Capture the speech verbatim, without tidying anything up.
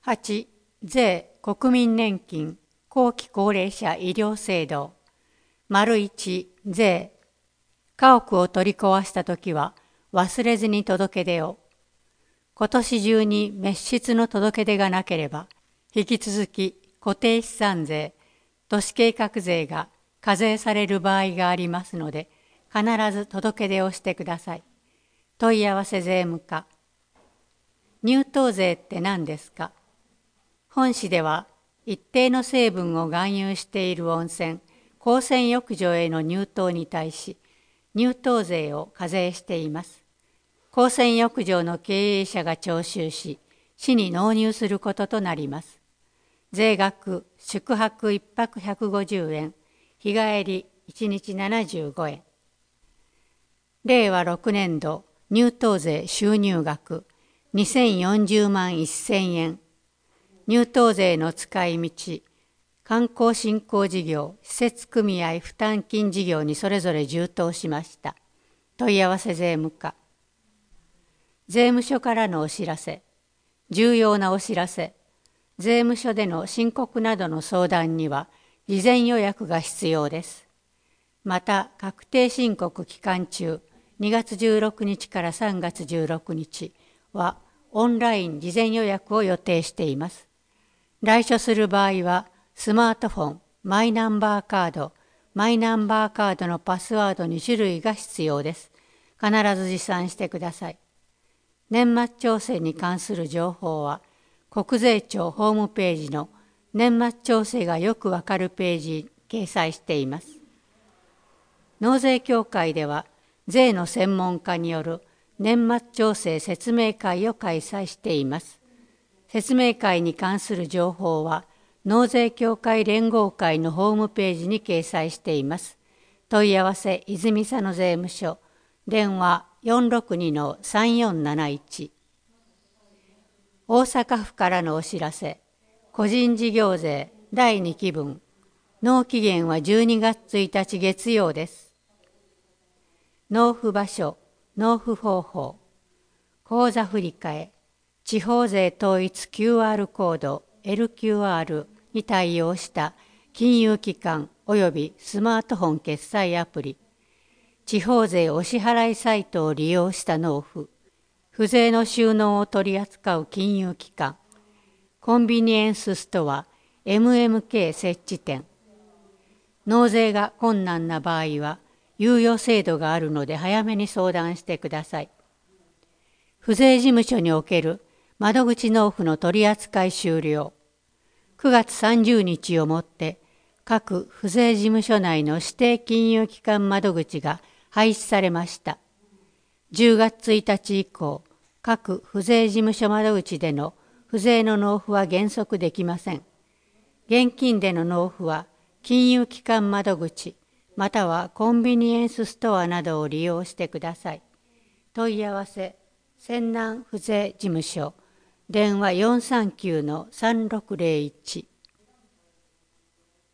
はち、税国民年金後期高齢者医療制度。丸いち、税。家屋を取り壊したときは忘れずに届け出を。今年中に滅失の届け出がなければ、引き続き固定資産税、都市計画税が課税される場合がありますので、必ず届け出をしてください。問い合わせ税務課。入湯税って何ですか？本市では一定の成分を含有している温泉、公泉浴場への入湯に対し、入湯税を課税しています。公泉浴場の経営者が徴収し、市に納入することとなります。税額、宿泊一泊ひゃくごじゅうえん、日帰りいちにちななじゅうごえん。れいわろくねんど入湯税収入額にせんよんじゅうまんせんえん。入湯税の使い道、観光振興事業、施設組合負担金事業にそれぞれ充当しました。問い合わせ税務課。税務署からのお知らせ。重要なお知らせ。税務署での申告などの相談には、事前予約が必要です。また、確定申告期間中、にがつじゅうろくにちからさんがつじゅうろくにちは、オンライン事前予約を予定しています。来所する場合は、スマートフォン、マイナンバーカード、マイナンバーカードのパスワードにしゅるいが必要です。必ず持参してください。年末調整に関する情報は、国税庁ホームページの年末調整がよくわかるページに掲載しています。納税協会では、税の専門家による年末調整説明会を開催しています。説明会に関する情報は、納税協会連合会のホームページに掲載しています。問い合わせ泉佐野税務署、電話 よんろくにのさんよんなないち。大阪府からのお知らせ、個人事業税だいにきぶん、納期限はじゅうにがつついたち月曜です。納付場所、納付方法、口座振替、地方税統一 キューアール コード エルキューアール に対応した金融機関及びスマートフォン決済アプリ、地方税お支払いサイトを利用した納付、不税の収納を取り扱う金融機関、コンビニエンスストア エムエムケー 設置店。納税が困難な場合は、猶予制度があるので早めに相談してください。不税事務所における窓口納付の取り扱い終了。くがつさんじゅうにちをもって各不税事務所内の指定金融機関窓口が廃止されました。じゅうがつついたち以降、各不税事務所窓口での不税の納付は原則できません。現金での納付は金融機関窓口、またはコンビニエンスストアなどを利用してください。問い合わせ、泉南不税事務所、電話 よんさんきゅうのさんろくぜろいち。